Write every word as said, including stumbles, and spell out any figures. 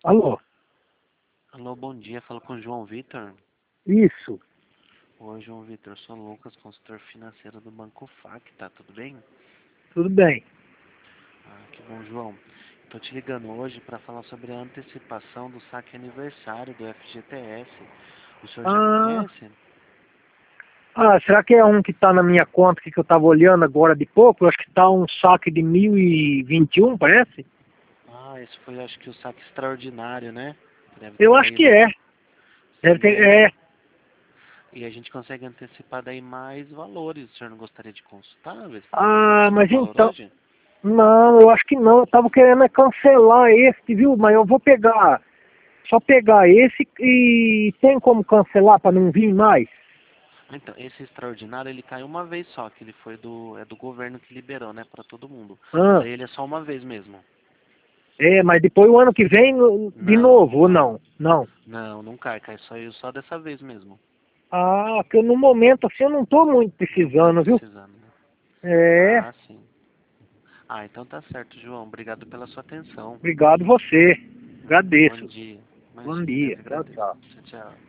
Alô? Alô, bom dia. Falo com o João Vitor. Isso. Oi, João Vitor. Sou Lucas, consultor financeiro do Banco F A C, tá tudo bem? Tudo bem. Ah, que bom, João. Estou te ligando hoje para falar sobre a antecipação do saque aniversário do F G T S. O senhor já Ah, conhece? ah, será que é um que está na minha conta que eu estava olhando agora de pouco? Eu acho que está um saque de mil e vinte e um, parece? Ah, esse foi, acho que, o saque extraordinário, né? Que deve ter Eu acho que caído. é. Deve Sim, ter, é. é. E a gente consegue antecipar daí mais valores. O senhor não gostaria de consultar? Ver se tem algum Ah, possível mas valor então... hoje? Não, eu acho que não. Eu estava querendo é cancelar esse, viu? Mas eu vou pegar... Só pegar esse e tem como cancelar para não vir mais? Então, esse extraordinário, ele caiu uma vez só, que ele foi do, é do governo que liberou, né, para todo mundo. Ah, Daí ele é só uma vez mesmo. é, mas depois o ano que vem no- de Não, novo, ou não, não? Não. não, não cai, cai só, só dessa vez mesmo. Ah, que no momento assim eu não tô muito Não tá precisando, viu? precisando, né? É, Ah, sim. Ah, então tá certo, João. Obrigado pela sua atenção. obrigado você. Bom Agradeço. dia. Bom Imagina, eu dia. que Tchau, agradeço. tchau. Tchau, tchau.